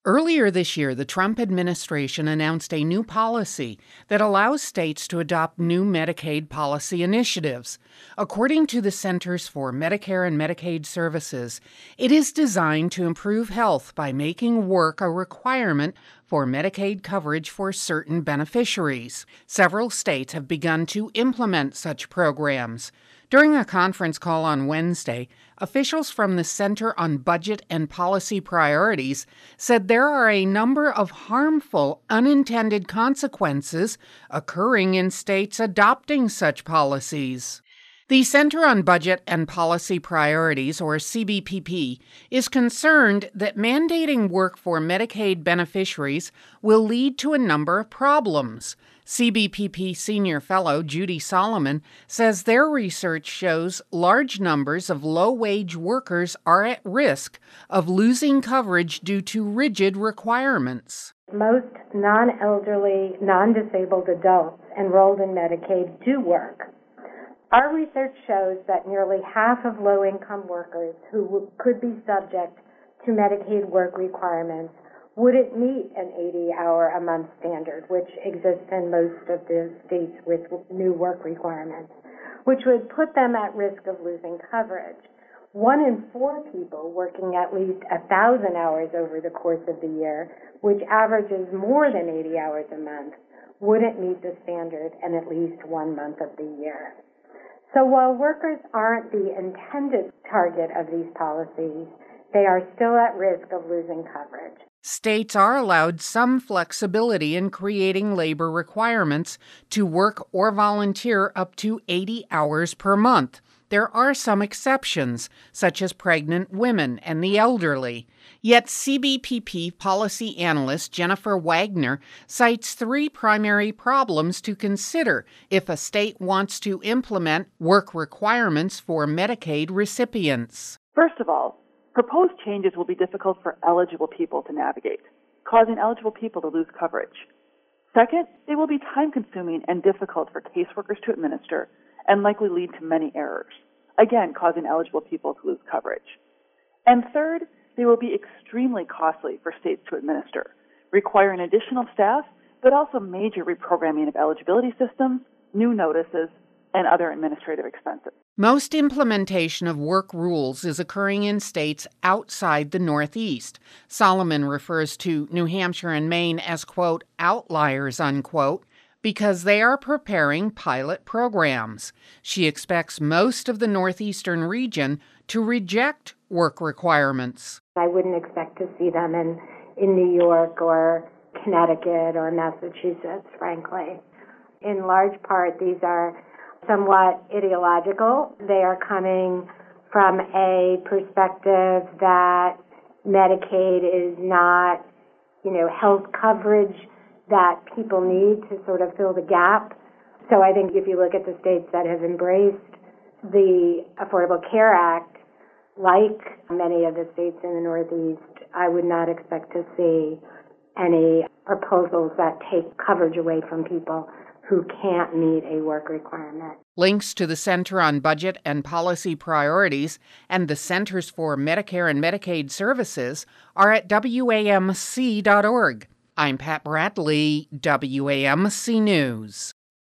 Earlier this year, the Trump administration announced a new policy that allows states to adopt new Medicaid policy initiatives. According to the Centers for Medicare and Medicaid Services, it is designed to improve health by making work a requirement for Medicaid coverage for certain beneficiaries. Several states have begun to implement such programs. During a conference call on Wednesday, officials from the Center on Budget and Policy Priorities said there are a number of harmful, unintended consequences occurring in states adopting such policies. The Center on Budget and Policy Priorities, or CBPP, is concerned that mandating work for Medicaid beneficiaries will lead to a number of problems. CBPP Senior Fellow Judy Solomon says their research shows large numbers of low-wage workers are at risk of losing coverage due to rigid requirements. Most non-elderly, non-disabled adults enrolled in Medicaid do work. Our research shows that nearly half of low-income workers who could be subject to Medicaid work requirements wouldn't meet an 80-hour-a-month standard, which exists in most of the states with new work requirements, which would put them at risk of losing coverage. 1 in 4 people working at least 1,000 hours over the course of the year, which averages more than 80 hours a month, wouldn't meet the standard in at least 1 month of the year. So while workers aren't the intended target of these policies, they are still at risk of losing coverage. States are allowed some flexibility in creating labor requirements to work or volunteer up to 80 hours per month. There are some exceptions, such as pregnant women and the elderly. Yet CBPP policy analyst Jennifer Wagner cites 3 primary problems to consider if a state wants to implement work requirements for Medicaid recipients. First of all, proposed changes will be difficult for eligible people to navigate, causing eligible people to lose coverage. Second, they will be time-consuming and difficult for caseworkers to administer and likely lead to many errors, again causing eligible people to lose coverage. And third, they will be extremely costly for states to administer, requiring additional staff, but also major reprogramming of eligibility systems, new notices, and other administrative expenses. Most implementation of work rules is occurring in states outside the Northeast. Solomon refers to New Hampshire and Maine as, quote, outliers, unquote, because they are preparing pilot programs. She expects most of the Northeastern region to reject work requirements. I wouldn't expect to see them in New York or Connecticut or Massachusetts, frankly. In large part, these are somewhat ideological. They are coming from a perspective that Medicaid is not, health coverage that people need to sort of fill the gap. So I think if you look at the states that have embraced the Affordable Care Act, like many of the states in the Northeast, I would not expect to see any proposals that take coverage away from people who can't meet a work requirement. Links to the Center on Budget and Policy Priorities and the Centers for Medicare and Medicaid Services are at WAMC.org. I'm Pat Bradley, WAMC News.